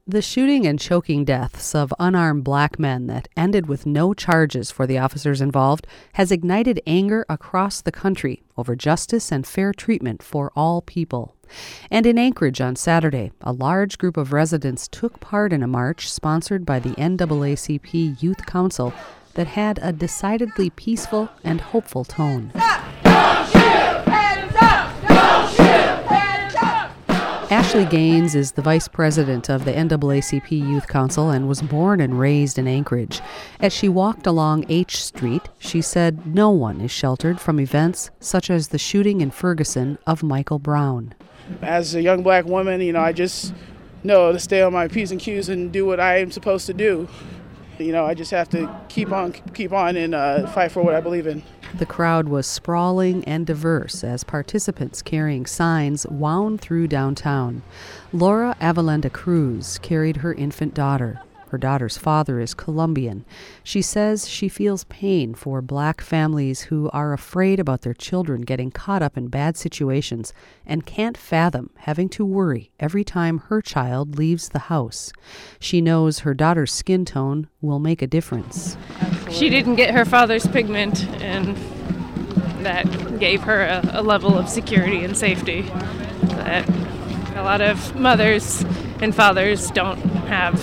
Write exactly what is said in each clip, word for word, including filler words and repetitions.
The shooting and choking deaths of unarmed black men that ended with no charges for the officers involved has ignited anger across the country over justice and fair treatment for all people. And in Anchorage on Saturday, a large group of residents took part in a march sponsored by the N double A C P Youth Council that had a decidedly peaceful and hopeful tone. Ashley Gaines is the vice president of the N double A C P Youth Council and was born and raised in Anchorage. As she walked along H Street, she said no one is sheltered from events such as the shooting in Ferguson of Michael Brown. As a young black woman, you know, I just know to stay on my P's and Q's and do what I am supposed to do. You know, I just have to keep on, keep on and uh, fight for what I believe in. The crowd was sprawling and diverse as participants carrying signs wound through downtown. Laura Avalenda Cruz carried her infant daughter. Her daughter's father is Colombian. She says she feels pain for black families who are afraid about their children getting caught up in bad situations and can't fathom having to worry every time her child leaves the house. She knows her daughter's skin tone will make a difference. She didn't get her father's pigment, and that gave her a, a level of security and safety that a lot of mothers and fathers don't have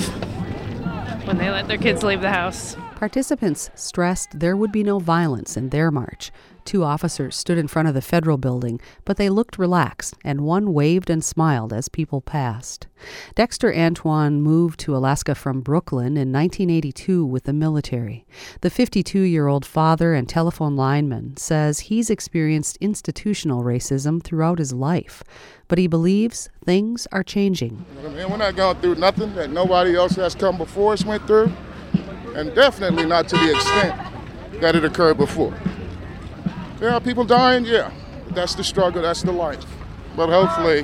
when they let their kids leave the house. Participants stressed there would be no violence in their march. Two officers stood in front of the federal building, but they looked relaxed, and one waved and smiled as people passed. Dexter Antoine moved to Alaska from Brooklyn in nineteen eighty-two with the military. The fifty-two-year-old father and telephone lineman says he's experienced institutional racism throughout his life, but he believes things are changing. I mean, we're not going through nothing that nobody else has come before us went through, and definitely not to the extent that it occurred before. There are people dying, yeah. That's the struggle, that's the life. But hopefully,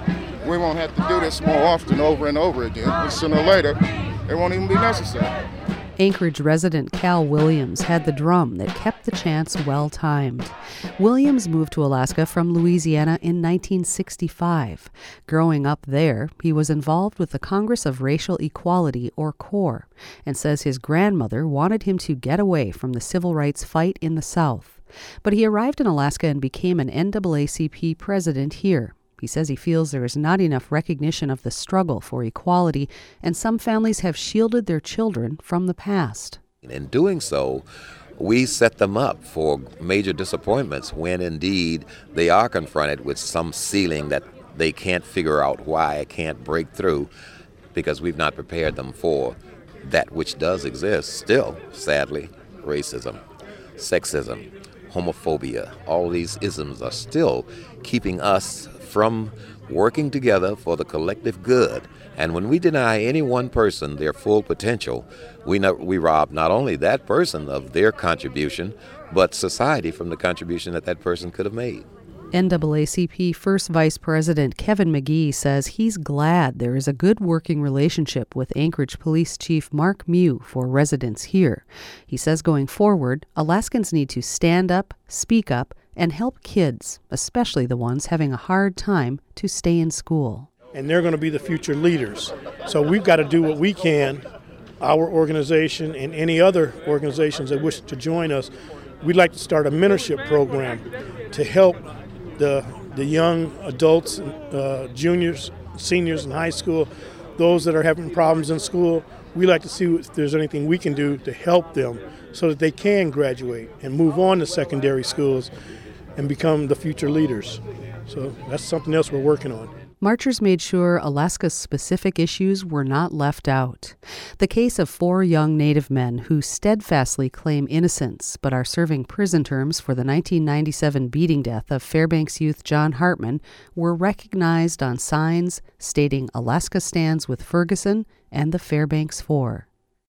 we won't have to do this more often over and over again. And sooner or later, it won't even be necessary. Anchorage resident Cal Williams had the drum that kept the chants well-timed. Williams moved to Alaska from Louisiana in nineteen sixty-five. Growing up there, he was involved with the Congress of Racial Equality, or CORE, and says his grandmother wanted him to get away from the civil rights fight in the South. But he arrived in Alaska and became an N double A C P president here. He says he feels there is not enough recognition of the struggle for equality, and some families have shielded their children from the past. In doing so, we set them up for major disappointments when indeed they are confronted with some ceiling that they can't figure out why it can't break through, because we've not prepared them for that which does exist still, sadly. Racism, sexism, homophobia, all these isms are still keeping us from working together for the collective good. And when we deny any one person their full potential, we know, we rob not only that person of their contribution, but society from the contribution that that person could have made. N double A C P First Vice President Kevin McGee says he's glad there is a good working relationship with Anchorage Police Chief Mark Mew for residents here. He says going forward, Alaskans need to stand up, speak up, and help kids, especially the ones having a hard time to stay in school. And they're going to be the future leaders. So we've got to do what we can, our organization and any other organizations that wish to join us. We'd like to start a mentorship program to help the the young adults, uh, juniors, seniors in high school, those that are having problems in school. We like to see if there's anything we can do to help them so that they can graduate and move on to secondary schools and become the future leaders. So that's something else we're working on. Marchers made sure Alaska's specific issues were not left out. The case of four young Native men who steadfastly claim innocence but are serving prison terms for the nineteen ninety-seven beating death of Fairbanks youth John Hartman were recognized on signs stating Alaska stands with Ferguson and the Fairbanks Four.